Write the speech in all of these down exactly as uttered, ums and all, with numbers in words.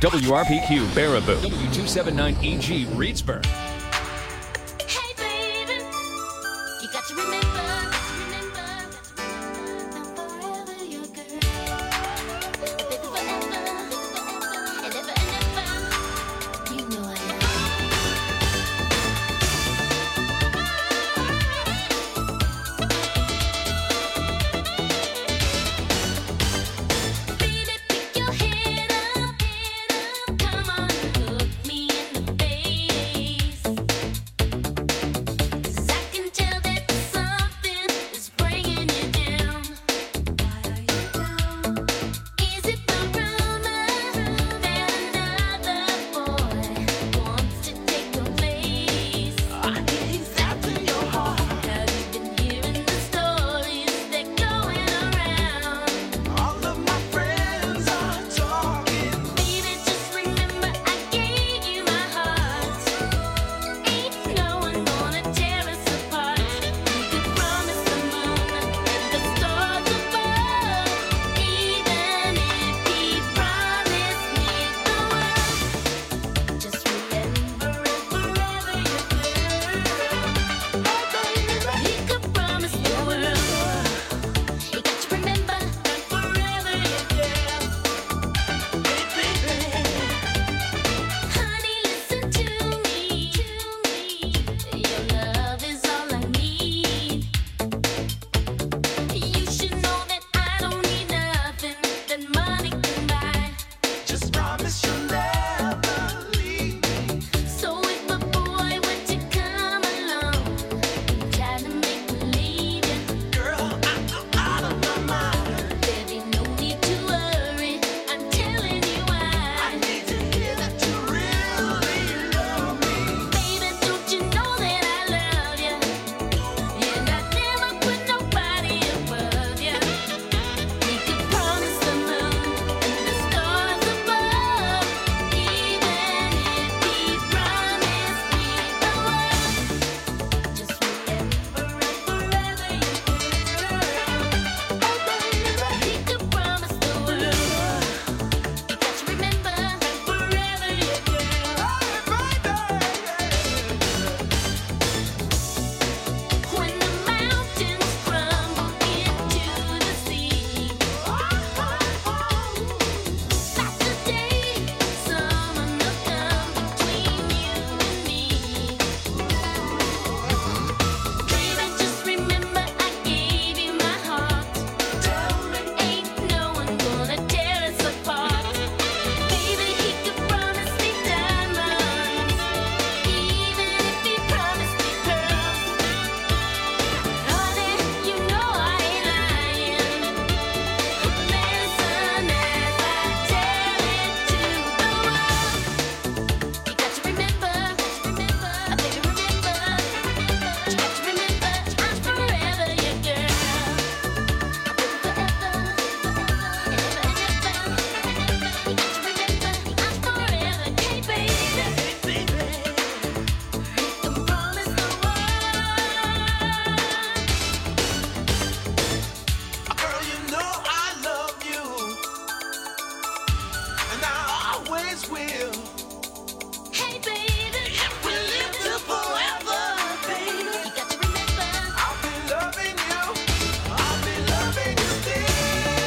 W R P Q, Baraboo. W two seventy-nine E G, Reedsburg. Hey baby, you got to remember, remember, I'm forever your girl. Baby forever, and ever and ever, you know I am. Baby, pick your head up, head up, come on, look me in the face. 'Cause I can tell that something is bringing you down. Why are you down? Is it the rumor that another boy wants to take your place? I hear he's after your heart. Have you been hearing the stories that going around? All of my friends are talking. Baby, just remember I gave you my heart. Ain't no one gonna tear us apart. You could promise the moon and the stars above, even if he promised me the world. Just remember it forever, your girl. He could promise the world. You got to remember forever, your girl. Honey, listen to me. Your love is all I need. You should know that I don't need nothing that money can buy. Just promise you'll never leave me. So if a boy were to come along, try to make believe you, Girl, I'm out of my mind. there'd be no need to worry. I'm telling you I why. need to hear that you really love me. Baby, don't you know that I love you? And I'd never put nobody above you. He could promise the moon and the stars above, even if he promised me the world. Just remember it forever, your girl. He could promise the world. You got to remember forever, your girl. When the mountains crumble into the sea, that's the day someone will come between you and me. Baby, just remember I gave you my heart. Ain't no one gonna tear us apart. Baby, he could promise me diamonds, even if he promised me pearls. Honey, you know I ain't lying. Listen as I tell it to the world. You got to remember, remember, baby, remember. You got to remember, I'm forever your girl. Forever, forever, and ever and ever. You got to remember, I'm forever, hey baby. You can promise the world. Girl, you know I love you. And I always will. Hey baby, We'll live till forever, baby. you got to remember. I'll be loving you. I'll be loving you still.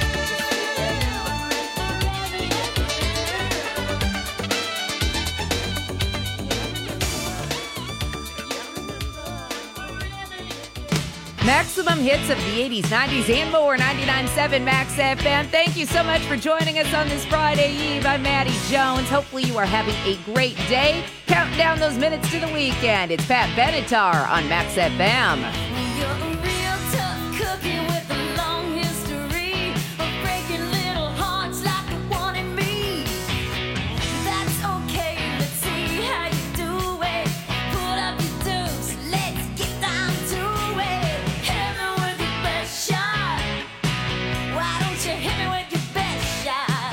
Maximum hits of the eighties, nineties, and more. ninety-nine point seven Max F M. Thank you so much for joining us on this Friday Eve. I'm Maddie Jones. Hopefully you are having a great day. Counting down those minutes to the weekend. It's Pat Benatar on Max F M. You're a real tough cookie with a long history of breaking little hearts like the one in me. That's okay, let's see how you do it. Pull up your dukes, let's get down to it. Hit me with your best shot. Why don't you hit me with your best shot?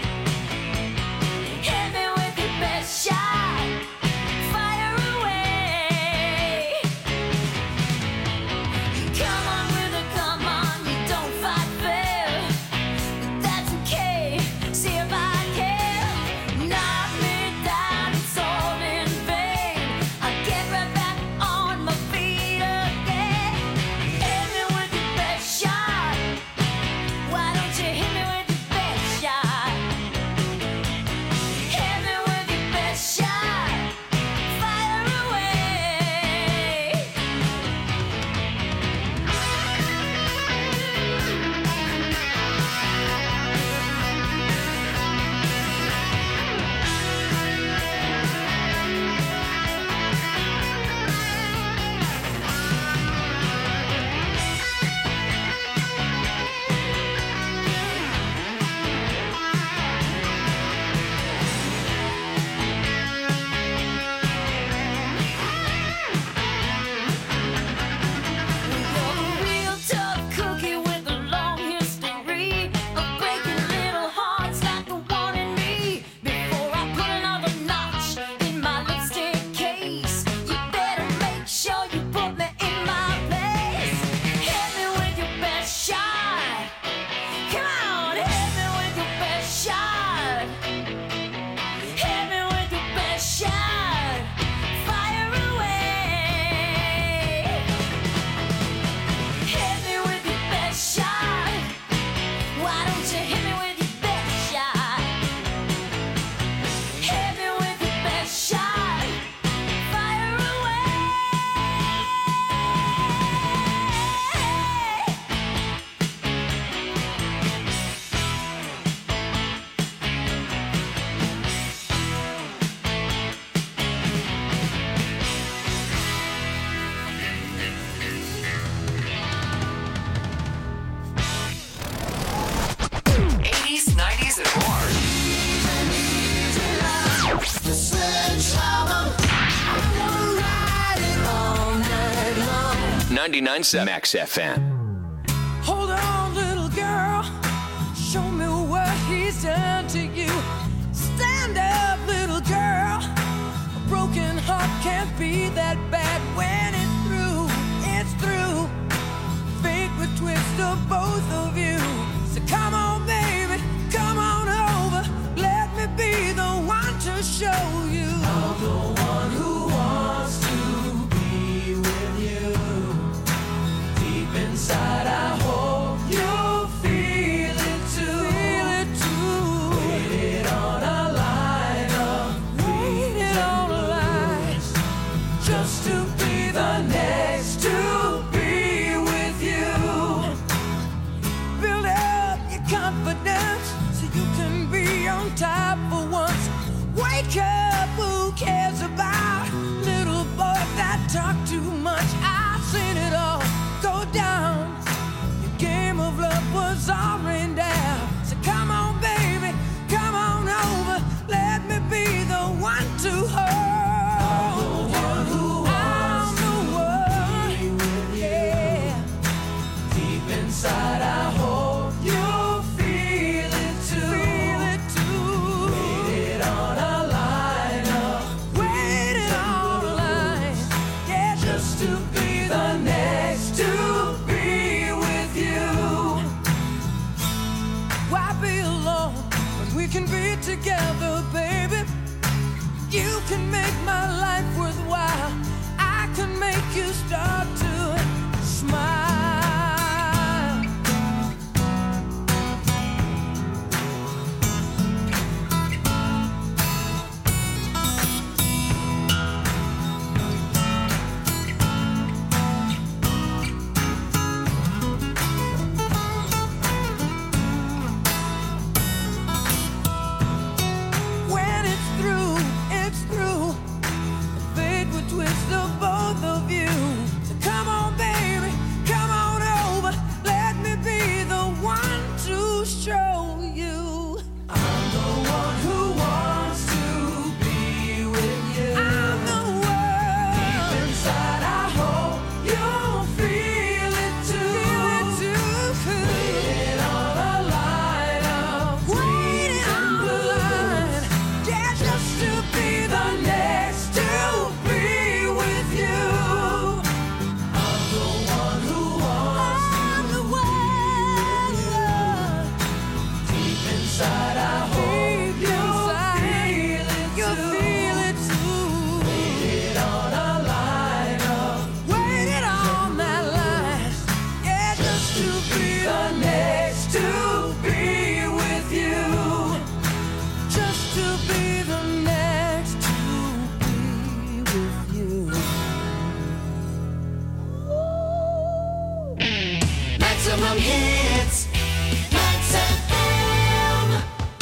Hit me with your best shot. Fire away. Come on with a come on. ninety-nine point seven Max F M. Hold on, little girl. Show me what he's done to you. Stand up, little girl. A broken heart can't be that bad when it's through. It's through. Fate would twist of both of you. So come on, baby. Come on over. Let me be the one to show you. I'm the one who wants to be with you. Deep inside, I hope you feel it too. Feel it too. Waited on a line of waited on a line just to be the next to be with you. Build up your confidence so you can be on top for once. Wake up, who cares about little boy that talk too much? I've seen it all go down. Your game of love was all rained down. So come on, baby, come on over. Let me be the one to hold you. I'm the one, yeah. Deep inside, I hope you feel it too. Feel it too. Waited on a line up. Waited on a line. Yeah, just to be the next to be with you. Why be alone when we can be together, baby? You can make my life worthwhile. I can make you start to smile. When it's through, it's through. Fate would twist the both of you. So come on, baby, come on over. Let me be the one to show you. I'm the one who wants to be with you. I'm the one. Deep inside, I hope you'll feel it too. Feel it too. Waiting on a line of waiting on the line. Yeah, just to be the next to be with you. I'm the one who wants I'm the one. Deep inside, I hope you'll feel it too. Feel it too. Waited on a line of waited on that line. Yeah, just to be the next to be with you. Just to be the next to be with you. Maximum hits, Max F M.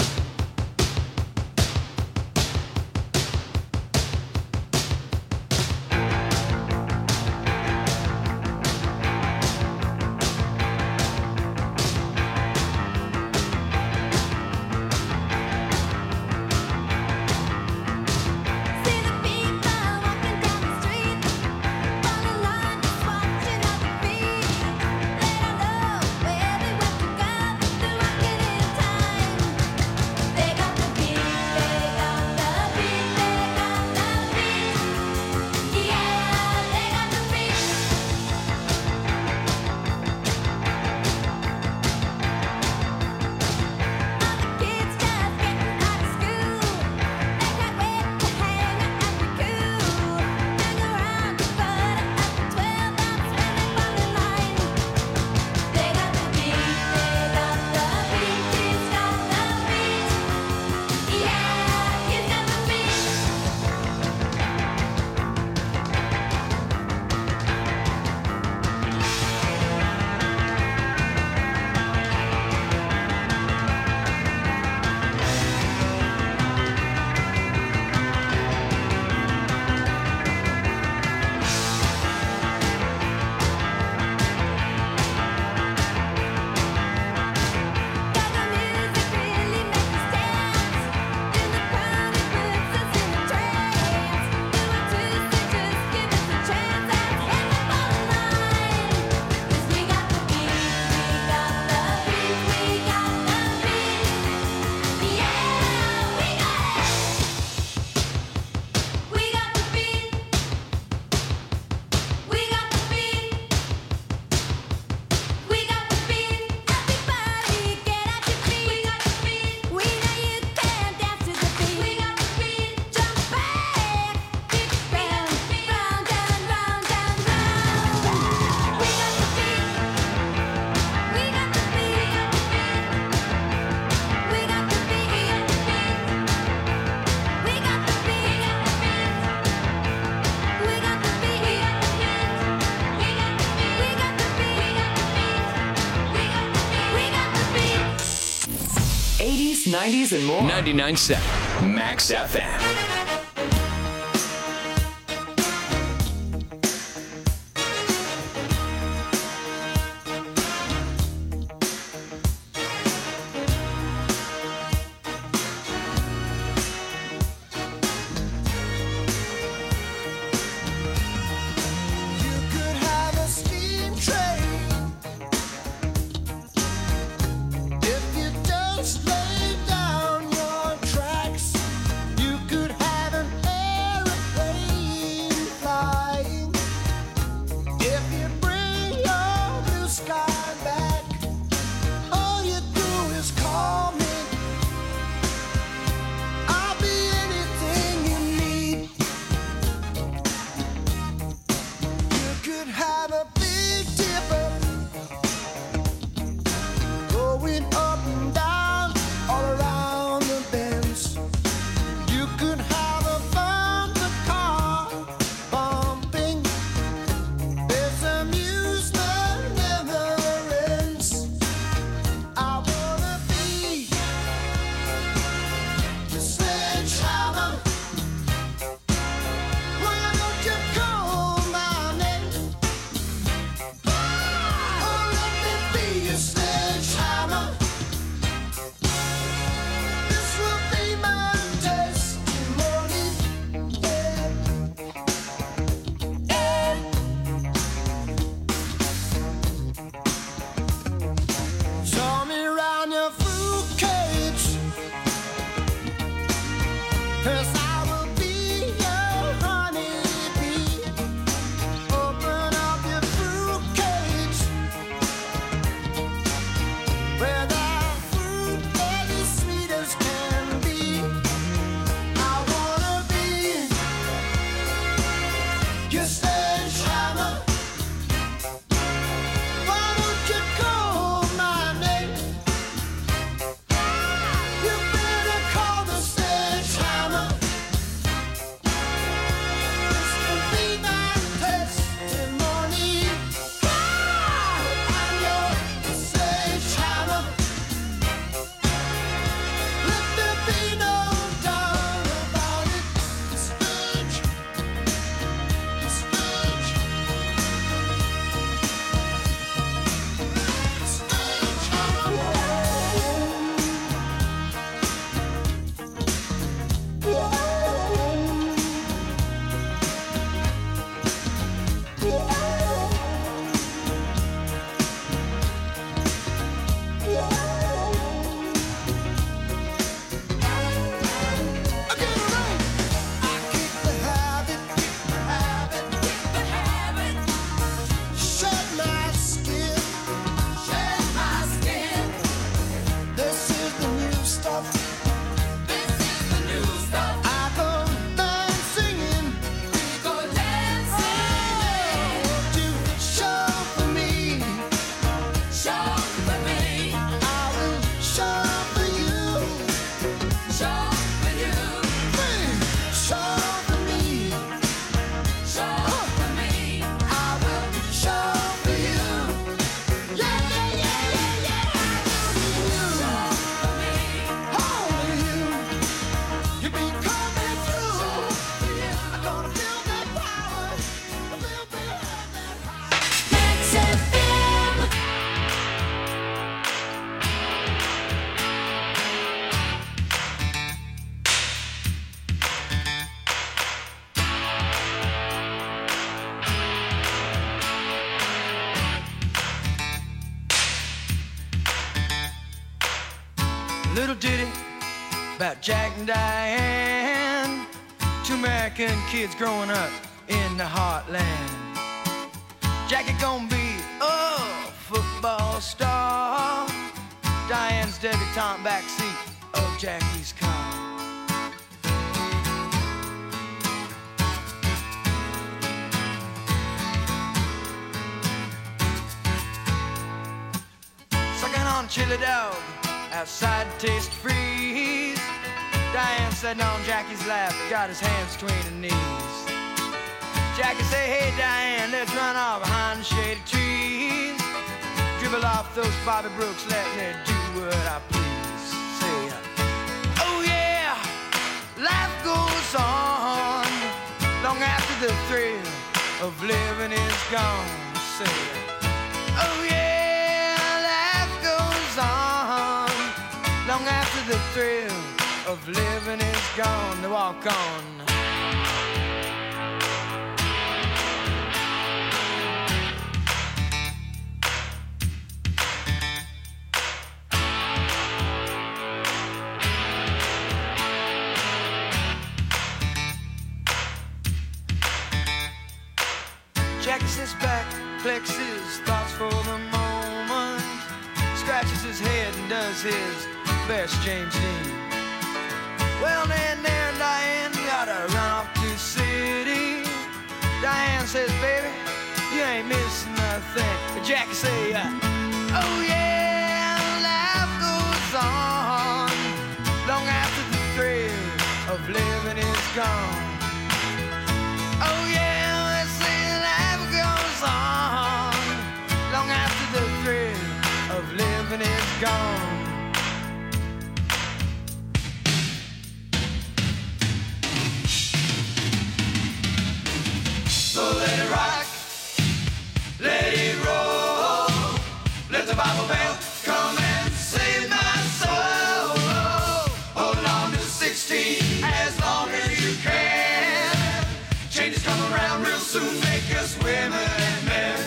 eighties, nineties, and more. ninety-nine point seven Max F M. Little ditty about Jack and Diane, two American kids growing up in the heartland. Jackie gonna be a football star, Diane's debutante backseat of Jackie's car. Sucking on chili dog outside Taste Freeze. Diane sitting on Jackie's lap, got his hands between her knees. Jackie say, hey Diane, let's run off behind the shady trees. Dribble off those Bobby Brooks, let me do what I please. Say gone. Say, oh yeah, life goes on long after the thrill of living is gone. They walk on. Jackie sits back, collects his thoughts for the moment, scratches his head and does his best James Dean. Well, then there Diane gotta run off to the city. Diane says, baby, you ain't missing nothing. But Jackie say, uh, oh yeah, life goes on long after the thrill of living is gone. Oh yeah, they say life goes on long after the thrill of living is gone. So let it rock, let it roll, let the Bible bell come and save my soul. Hold on to sixteen as long as you can. Changes come around real soon, make us women and men.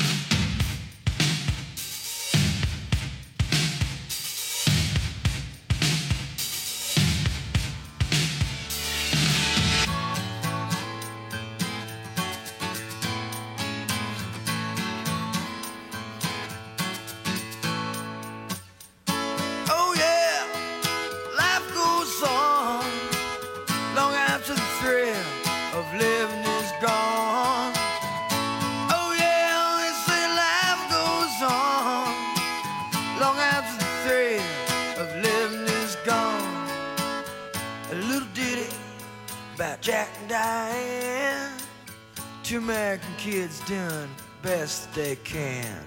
Oh yeah, life goes on long after the thrill of living is gone. Oh yeah, they say life goes on long after the thrill of living is gone. A little ditty about Jack and Diane, two American kids doing best they can.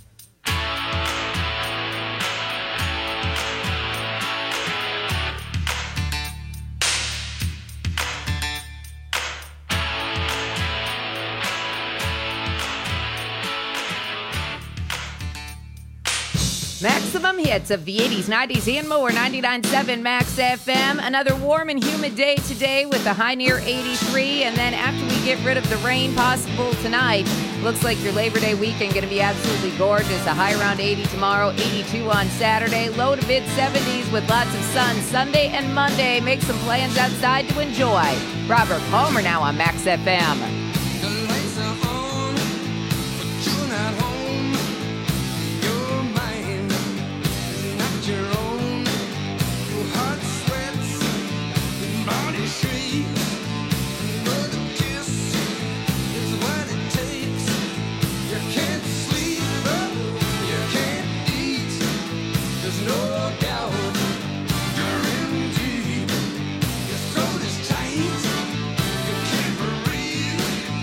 Maximum hits of the eighties, nineties, and more. ninety-nine point seven Max F M. Another warm and humid day today with a high near eighty-three. And then after we get rid of the rain possible tonight, looks like your Labor Day weekend going to be absolutely gorgeous. A high around eighty tomorrow, eighty-two on Saturday. Low to mid seventies with lots of sun Sunday and Monday. Make some plans outside to enjoy. Robert Palmer now on Max F M. The lights are on, but you're not home. Your mind is not your own. Your heart sweats, your body shakes. But a kiss is what it takes. You can't sleep, you can't eat. There's no doubt you're in deep. Your throat is tight, you can't breathe.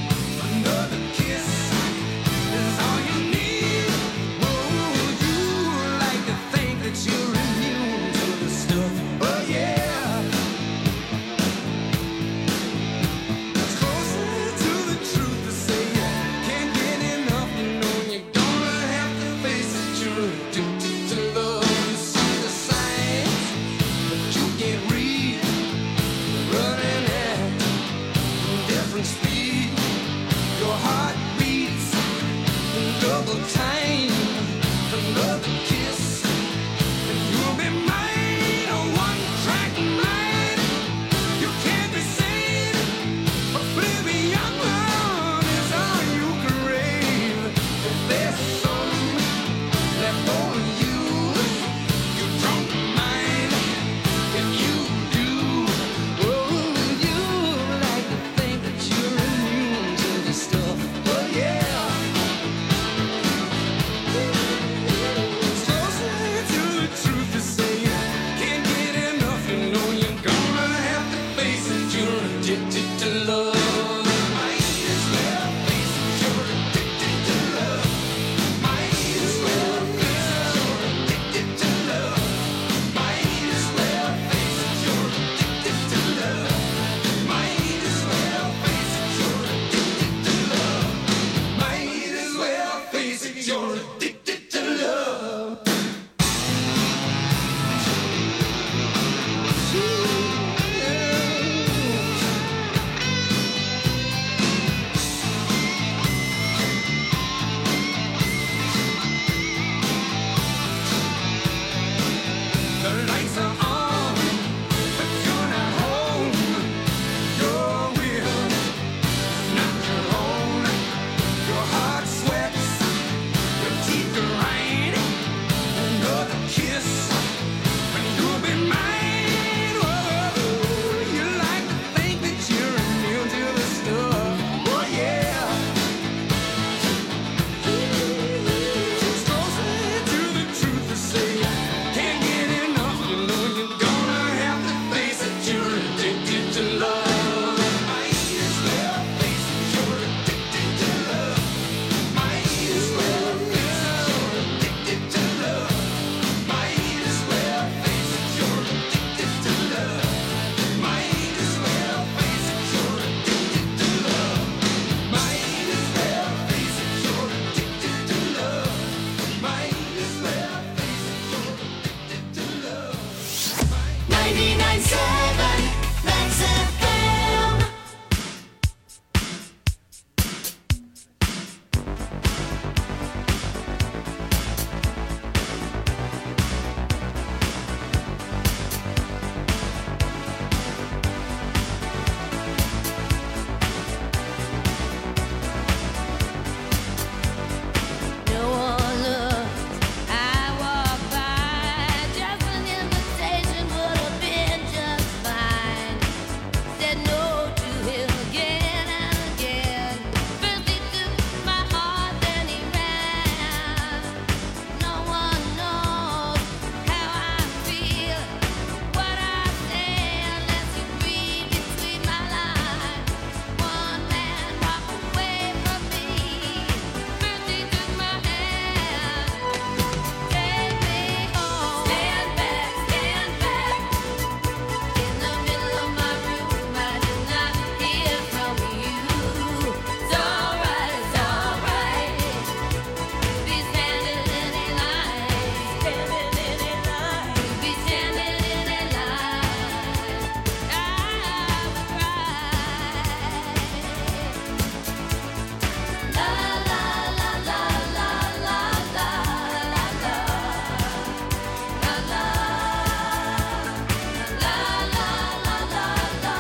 ninety-nine point seven Max F M. No one looks. I walk by. Just an invitation would have been just fine. Said no to him again and again. First he took my heart, then he ran. No one knows how I feel, what I say, unless you read between my lines. One man walked away from me. First he took my hand. Take me home. Stand back, stand back. In the middle of my room, I did not hear from you. It's alright, it's alright. Be standing in a line, standing in a line. Be standing in a line. I would cry. La la la la la la la la la. La la la la la la.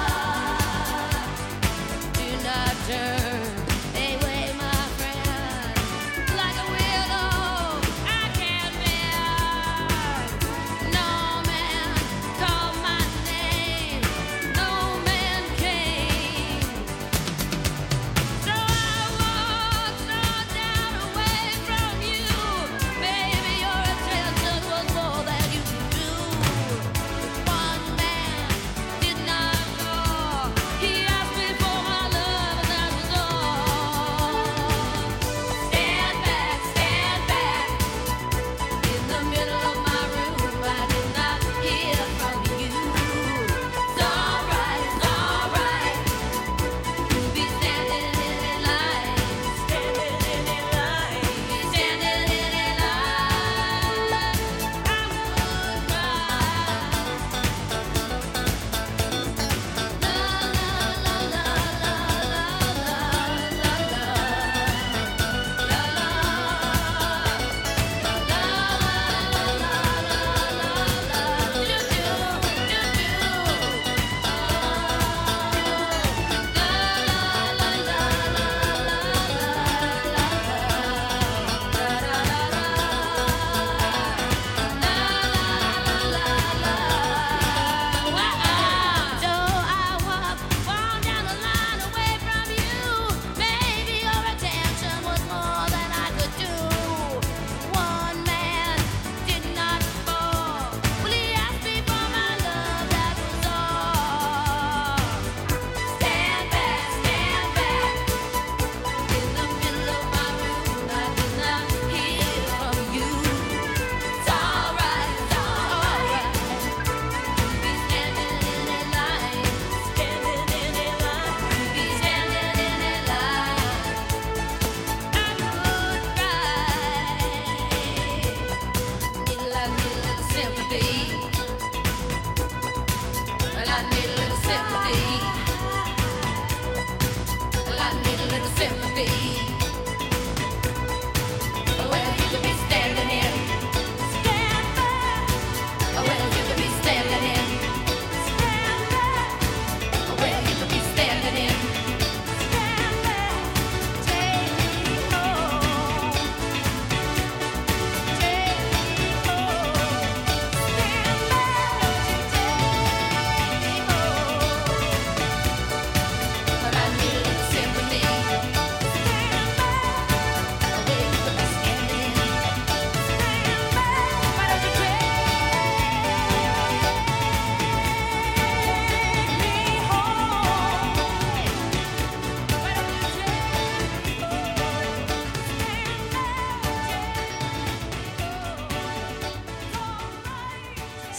Do not turn away, my friend, like a widow. I can't bear. No man called my name. No man came. So I walked on down away from you. Maybe your attention was more than you could do. One man did not call. He asked me for my love, and that was all. Stand back, stand back. In the middle of my room, I did not hear from you. It's alright, it's alright. Be standing in a line, standing in a line, be standing in a line. I would cry. La la la la la la Stand back, stand back. In the middle of my room, I did not hear from you. It's alright, it's alright. Be standing in a line, standing in a line, be standing in a line. I would cry. Need a little, need a little sympathy. Well, I need a little sympathy. Well, I need a little sympathy. Well, you could be standing in. Stand back. Well, you could be standing in. Stand back. Well, you could be standing in. Stand back. Take me home. Take me home. Stand back. Take me home. But I need a little sympathy. Stand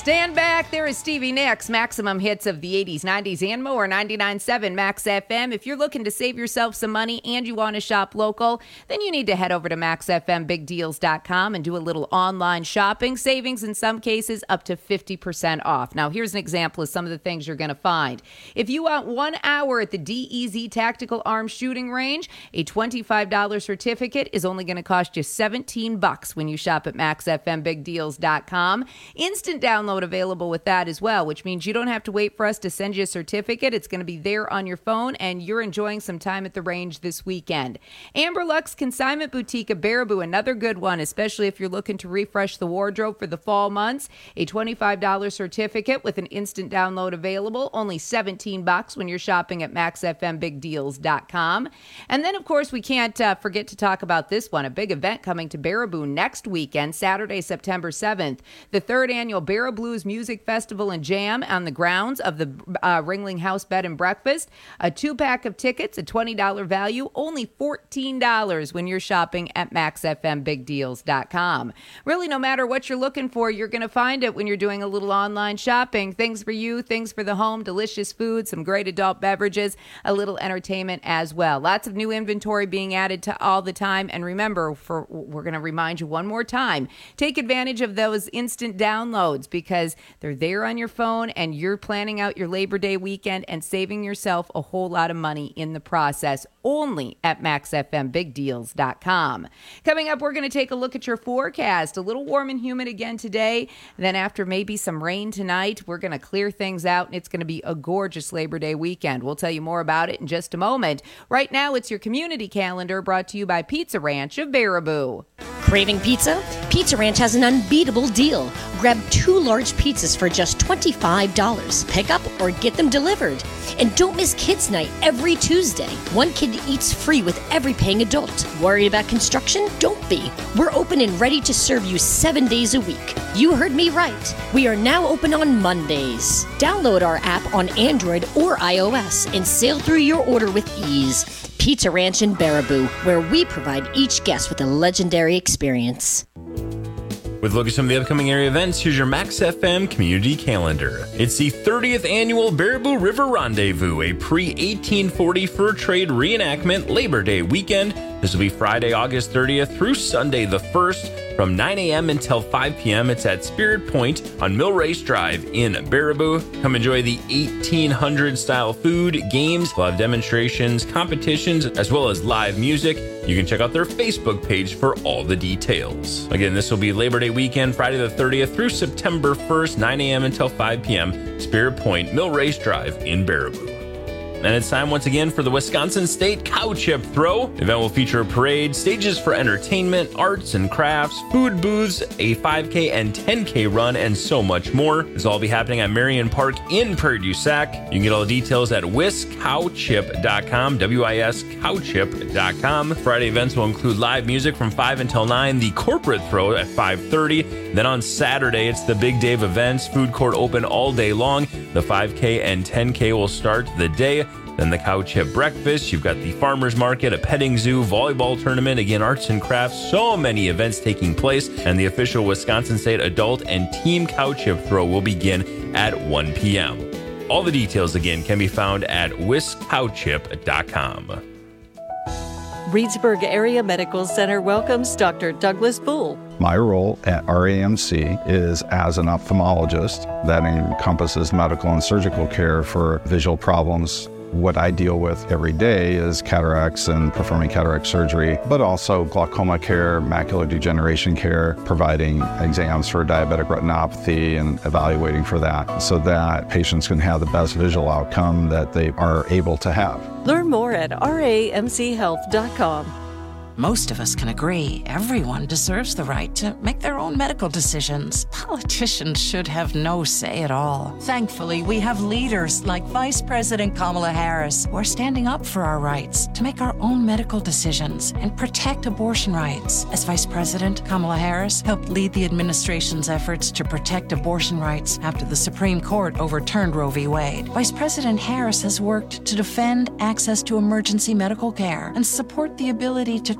Stand back. There is Stevie Nicks, maximum hits of the eighties, nineties, and more. ninety-nine point seven Max F M. If you're looking to save yourself some money and you want to shop local, then you need to head over to max f m big deals dot com and do a little online shopping. Savings in some cases up to fifty percent off. Now, here's an example of some of the things you're going to find. If you want one hour at the D E Z Tactical Arms Shooting Range, a twenty-five dollars certificate is only going to cost you seventeen bucks when you shop at max f m big deals dot com. Instant download available with that as well, which means you don't have to wait for us to send you a certificate. It's going to be there on your phone, and you're enjoying some time at the range this weekend. Amber Lux Consignment Boutique of Baraboo, another good one, especially if you're looking to refresh the wardrobe for the fall months. A twenty-five dollars certificate with an instant download available, only seventeen bucks when you're shopping at max f m big deals dot com. And then, of course, we can't uh, forget to talk about this one, a big event coming to Baraboo next weekend, Saturday, September seventh. The third annual Baraboo Blues Music Festival and Jam on the grounds of the uh, Ringling House Bed and Breakfast. A two-pack of tickets, a twenty dollars value, only fourteen dollars when you're shopping at max f m big deals dot com. Really, no matter what you're looking for, you're going to find it when you're doing a little online shopping. Things for you, things for the home, delicious food, some great adult beverages, a little entertainment as well. Lots of new inventory being added to all the time. And remember, for we're going to remind you one more time, take advantage of those instant downloads because they're there on your phone and you're planning out your Labor Day weekend and saving yourself a whole lot of money in the process, only at max f m big deals dot com. Coming up, we're going to take a look at your forecast. A little warm and humid again today. Then after maybe some rain tonight, we're going to clear things out and it's going to be a gorgeous Labor Day weekend. We'll tell you more about it in just a moment. Right now, it's your community calendar brought to you by Pizza Ranch of Baraboo. Craving pizza? Pizza Ranch has an unbeatable deal. Grab two large pizzas for just twenty-five dollars. Pick up or get them delivered. And don't miss Kids Night every Tuesday. One kid eats free with every paying adult. Worried about construction? Don't be. We're open and ready to serve you seven days a week. You heard me right. We are now open on Mondays. Download our app on Android or iOS and sail through your order with ease. Pizza Ranch in Baraboo, where we provide each guest with a legendary experience. With a look at some of the upcoming area events, here's your Max F M community calendar. It's the thirtieth annual Baraboo River Rendezvous, a pre eighteen forty fur trade reenactment Labor Day weekend. This will be Friday, August thirtieth through Sunday the first from nine a.m. until five p.m. It's at Spirit Point on Mill Race Drive in Baraboo. Come enjoy the eighteen hundred style food, games, we'll have demonstrations, competitions, as well as live music. You can check out their Facebook page for all the details. Again, this will be Labor Day weekend, Friday the thirtieth through September first, nine a.m. until five p.m. Spirit Point, Mill Race Drive in Baraboo. And it's time once again for the Wisconsin State Cow Chip Throw. The event will feature a parade, stages for entertainment, arts and crafts, food booths, a five K and ten K run, and so much more. This will all be happening at Marion Park in Prairie du Sac. You can get all the details at wis cow chip dot com, W I S cow chip dot com. Friday events will include live music from five until nine, the corporate throw at five thirty. Then on Saturday, it's the Big Dave events, food court open all day long. The five K and ten K will start the day. Then the Cow Chip Breakfast, you've got the Farmers Market, a petting zoo, volleyball tournament, again, arts and crafts, so many events taking place, and the official Wisconsin State Adult and Team Cow Chip Throw will begin at one p.m. All the details, again, can be found at wis cow chip dot com. Reedsburg Area Medical Center welcomes Doctor Douglas Bull. My role at R A M C is as an ophthalmologist. That encompasses medical and surgical care for visual problems. What I deal with every day is cataracts and performing cataract surgery, but also glaucoma care, macular degeneration care, providing exams for diabetic retinopathy and evaluating for that so that patients can have the best visual outcome that they are able to have. Learn more at R A M C health dot com. Most of us can agree everyone deserves the right to make their own medical decisions. Politicians should have no say at all. Thankfully, we have leaders like Vice President Kamala Harris who are standing up for our rights to make our own medical decisions and protect abortion rights. As Vice President, Kamala Harris helped lead the administration's efforts to protect abortion rights after the Supreme Court overturned Roe v. Wade. Vice President Harris has worked to defend access to emergency medical care and support the ability to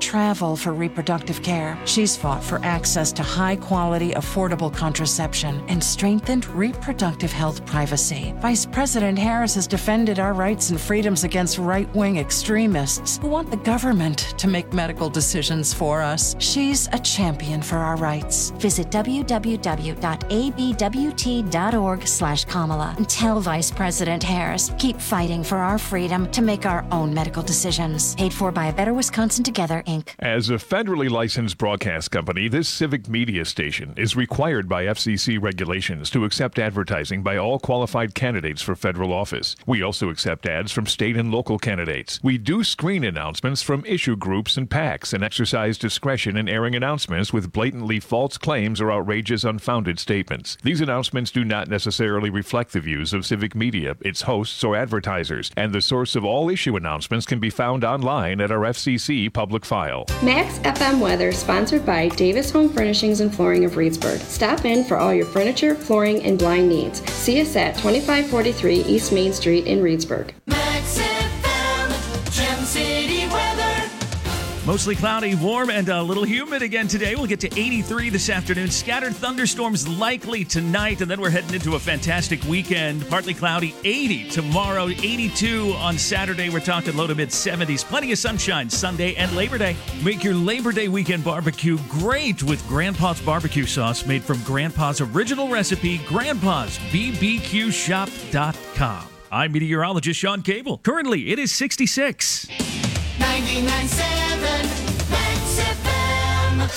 travel for reproductive care. She's fought for access to high-quality, affordable contraception and strengthened reproductive health privacy. Vice President Harris has defended our rights and freedoms against right-wing extremists who want the government to make medical decisions for us. She's a champion for our rights. Visit w w w dot a b w t dot org slash Kamala and tell Vice President Harris, keep fighting for our freedom to make our own medical decisions. Paid for by A Better Wisconsin Together, Incorporated. As a federally licensed broadcast company, this civic media station is required by F C C regulations to accept advertising by all qualified candidates for federal office. We also accept ads from state and local candidates. We do screen announcements from issue groups and PACs and exercise discretion in airing announcements with blatantly false claims or outrageous, unfounded statements. These announcements do not necessarily reflect the views of civic media, its hosts, or advertisers, and the source of all issue announcements can be found online at our F C C public file. Max F M weather sponsored by Davis Home Furnishings and Flooring of Reedsburg. Stop in for all your furniture, flooring, and blind needs. See us at twenty-five forty-three East Main Street in Reedsburg. Max F M, Gem City weather. Mostly cloudy, warm, and a little humid again today. We'll get to eighty-three this afternoon. Scattered thunderstorms likely tonight, and then we're heading into a fantastic weekend. Partly cloudy, eighty tomorrow, eighty-two on Saturday. We're talking low to mid seventies. Plenty of sunshine Sunday and Labor Day. Make your Labor Day weekend barbecue great with Grandpa's barbecue sauce made from Grandpa's original recipe, grandpas b b q shop dot com. I'm meteorologist Sean Cable. Currently, it is sixty-six. ninety-nine point seven Max F M.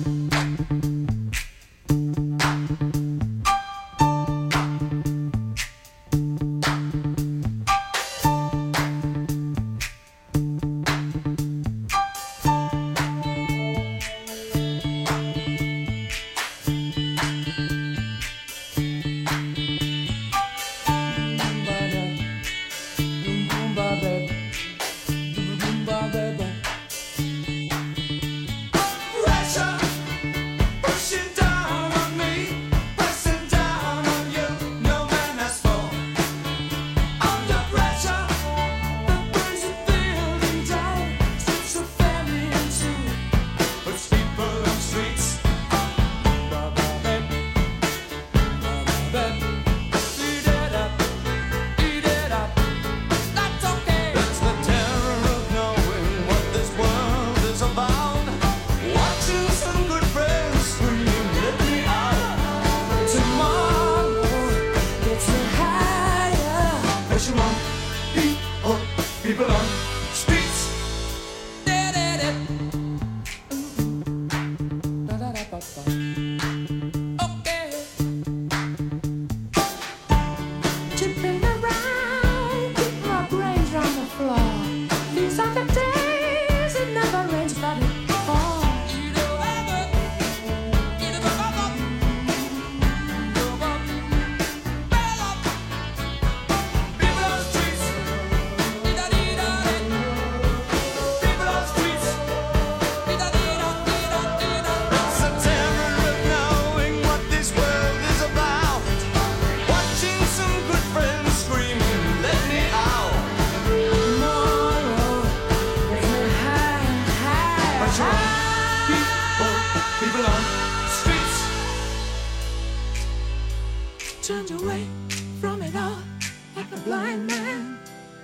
Turned away from it all like a blind man.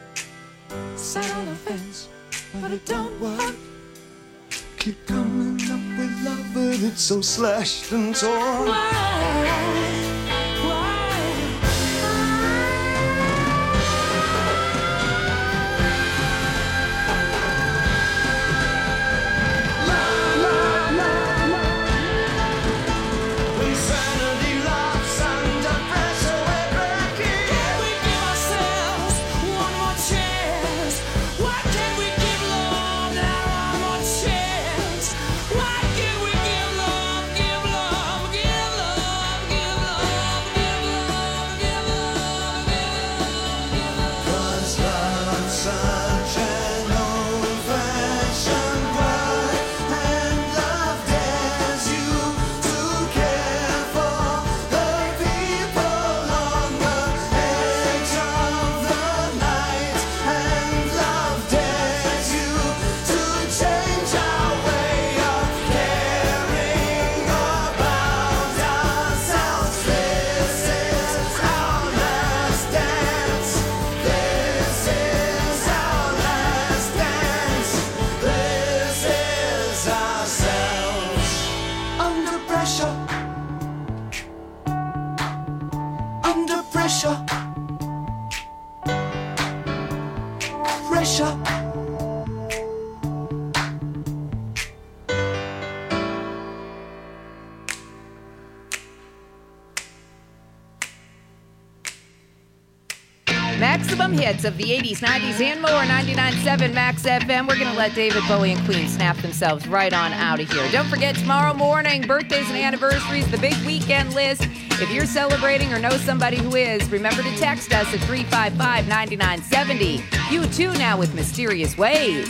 Sat on the fence, but it don't work. Keep coming up with love, but it's so slashed and torn. Why? Give love, give love, give love. shop. Maximum hits of the eighties, nineties, and more. ninety-nine point seven Max F M. We're going to let David Bowie and Queen snap themselves right on out of here. Don't forget, tomorrow morning, birthdays and anniversaries, the big weekend list. If you're celebrating or know somebody who is, remember to text us at three five five, nine nine seven zero. You too now with Mysterious Ways.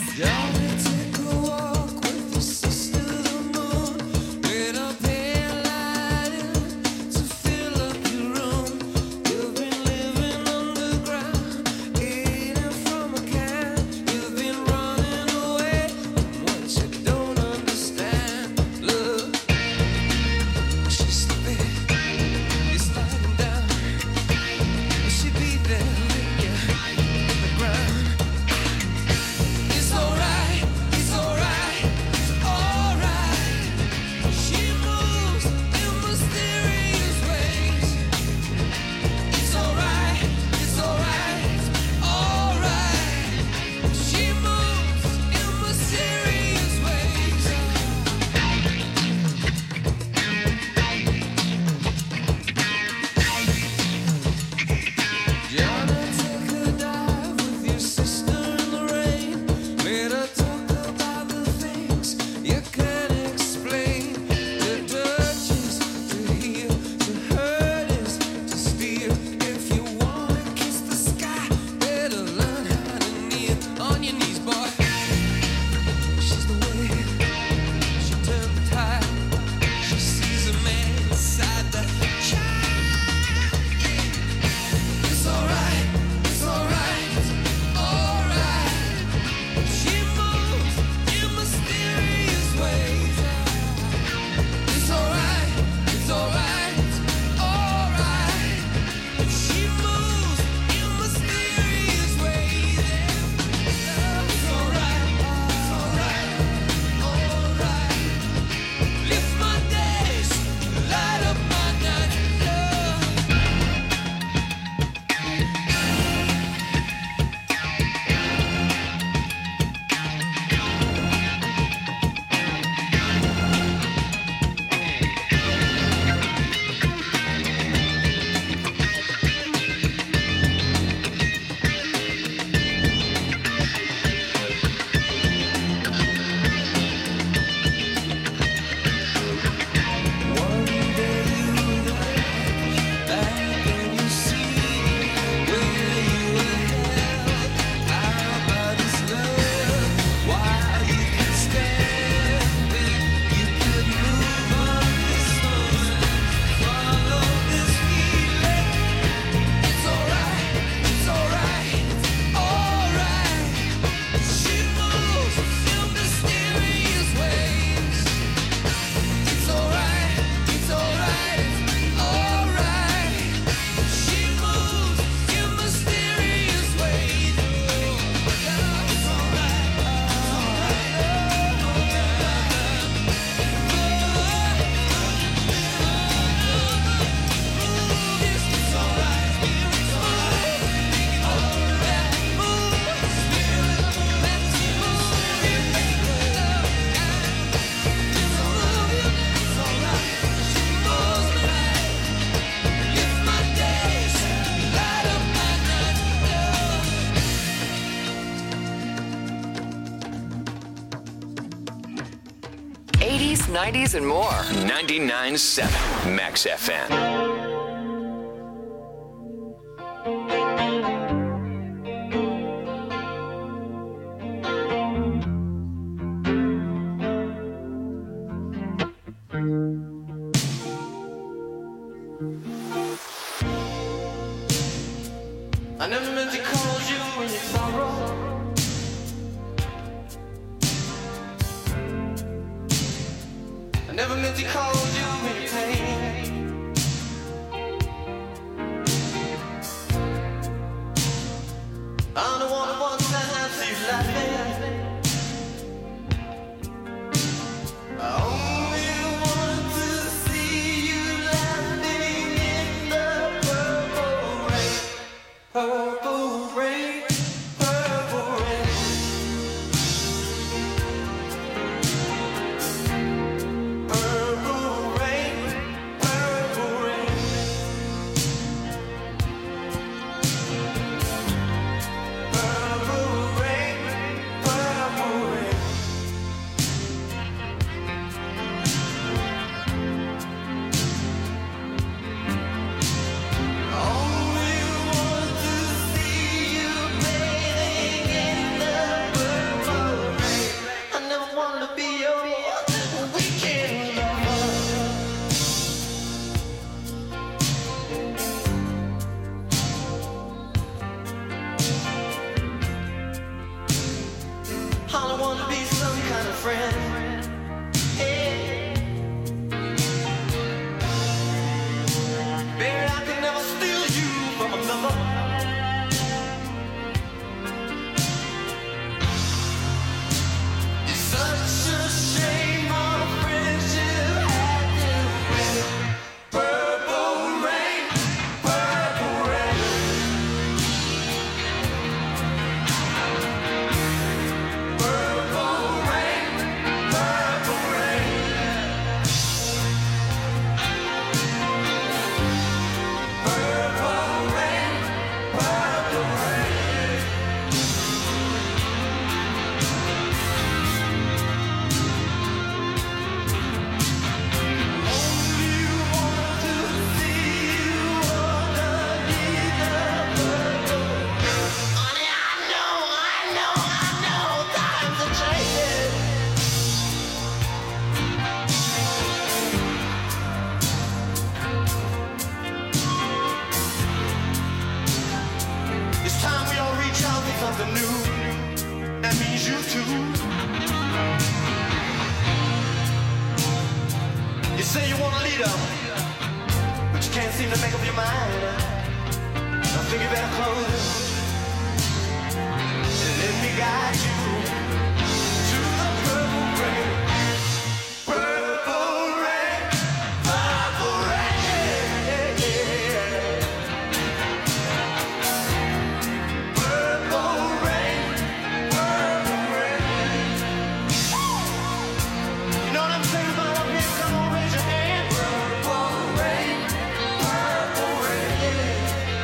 It's alright. eighties, nineties, and more. ninety-nine point seven Max F M. I never meant to call you when you sorrow. I never meant to call you when you pain. I'm the one who wants to have you laughing. I only want to see you laughing in the purple rain. Purple rain, purple rain. something new. That means you too. You say you want a leader, but you can't seem to make up your mind. I think you better close and let me guide you to the purple rain. Purple rain, purple rain, purple rain, purple rain. You know what I'm saying about up here? Come on, raise your hand. Purple rain, purple rain.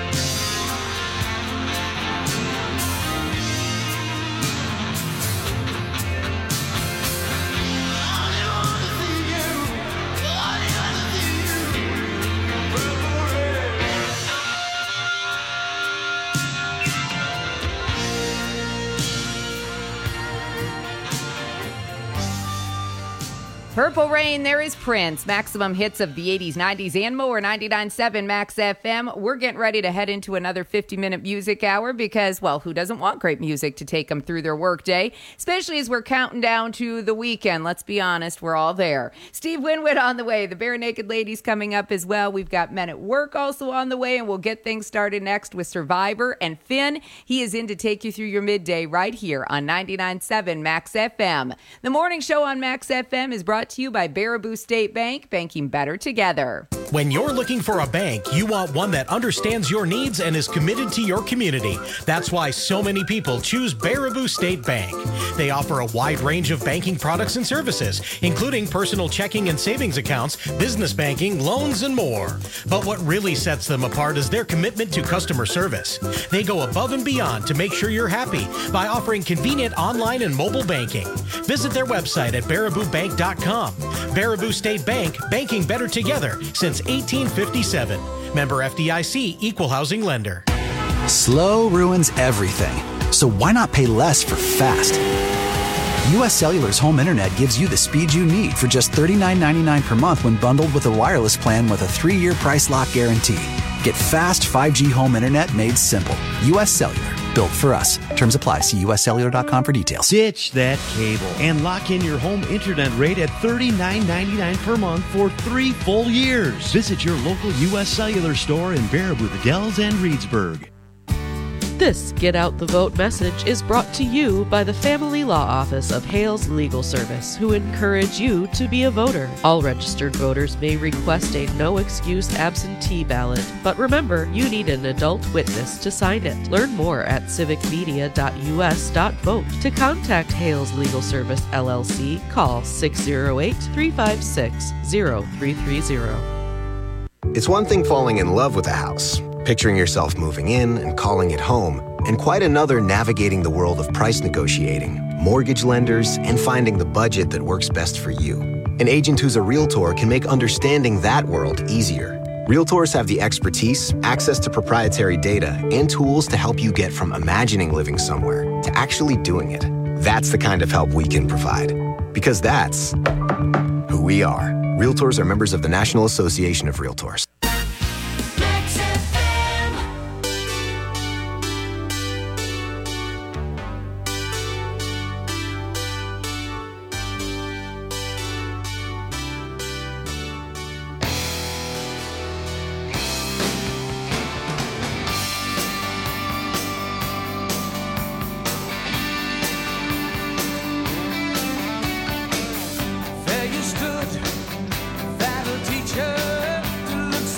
Purple Rain, there is Prince. Maximum hits of the eighties, nineties, and more. ninety-nine point seven Max F M. We're getting ready to head into another fifty-minute music hour because, well, who doesn't want great music to take them through their workday? Especially as we're counting down to the weekend. Let's be honest, we're all there. Steve Winwood on the way. The Bare Naked Ladies coming up as well. We've got Men at Work also on the way, and we'll get things started next with Survivor. And Finn, he is in to take you through your midday right here on ninety-nine point seven Max F M. The morning show on Max F M is brought to you by Baraboo State Bank, banking better together. When you're looking for a bank, you want one that understands your needs and is committed to your community. That's why so many people choose Baraboo State Bank. They offer a wide range of banking products and services, including personal checking and savings accounts, business banking, loans, and more. But what really sets them apart is their commitment to customer service. They go above and beyond to make sure you're happy by offering convenient online and mobile banking. Visit their website at baraboo bank dot com. Baraboo State Bank, banking better together since eighteen fifty-seven. Member F D I C, Equal Housing Lender. Slow ruins everything, so why not pay less for fast? U S Cellular's home internet gives you the speed you need for just thirty-nine ninety-nine per month when bundled with a wireless plan with a three-year price lock guarantee. Get fast five G home internet made simple. U S Cellular, built for us. Terms apply. See U S cellular dot com for details. Ditch that cable and lock in your home internet rate at thirty-nine ninety-nine per month for three full years. Visit your local U S Cellular store in Baraboo, the Dells, and Reedsburg. This Get Out the Vote message is brought to you by the Family Law Office of Hales Legal Service, who encourage you to be a voter. All registered voters may request a no-excuse absentee ballot, but remember, you need an adult witness to sign it. Learn more at civic media dot u s dot vote. To contact Hales Legal Service, L L C, call six oh eight, three five six, oh three three oh. It's one thing falling in love with a house, picturing yourself moving in and calling it home, and quite another navigating the world of price negotiating, mortgage lenders, and finding the budget that works best for you. An agent who's a Realtor can make understanding that world easier. Realtors have the expertise, access to proprietary data, and tools to help you get from imagining living somewhere to actually doing it. That's the kind of help we can provide. Because that's who we are. Realtors are members of the National Association of Realtors. There you stood, that'll teach her to look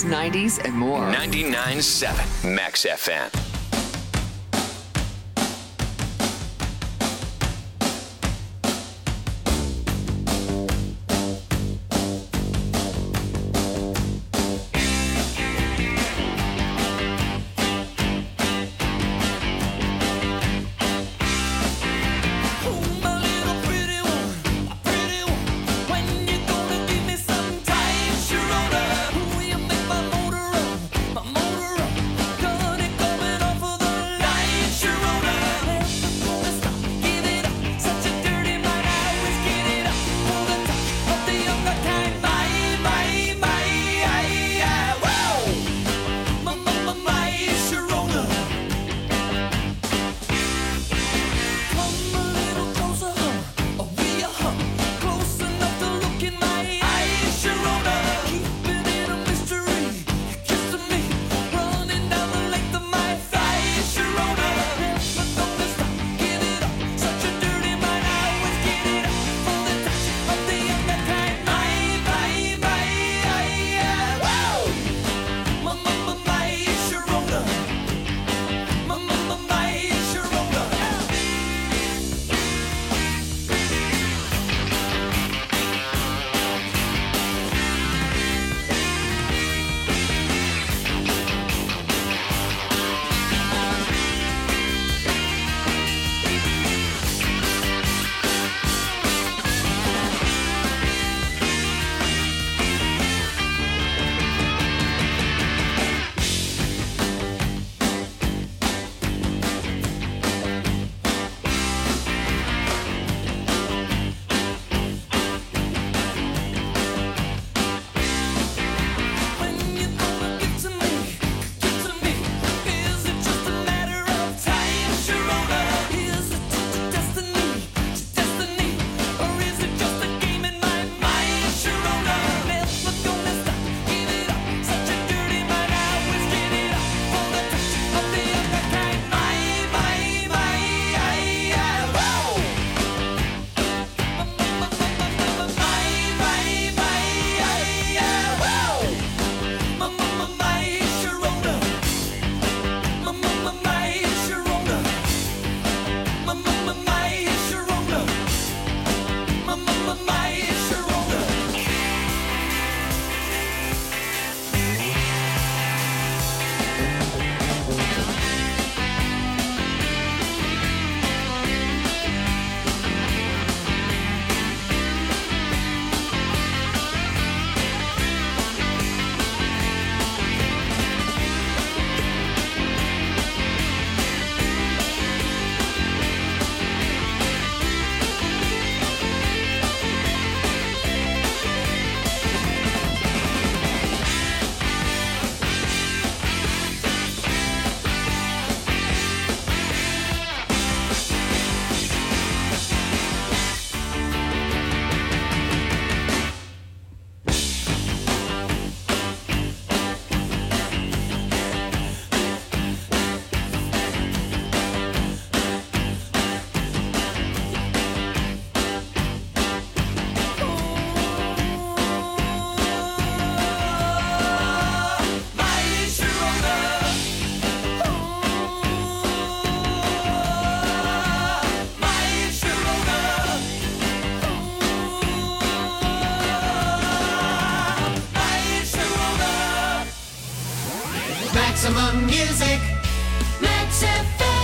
nineties, and more. ninety-nine point seven Max F M. Maximum music. Max F M.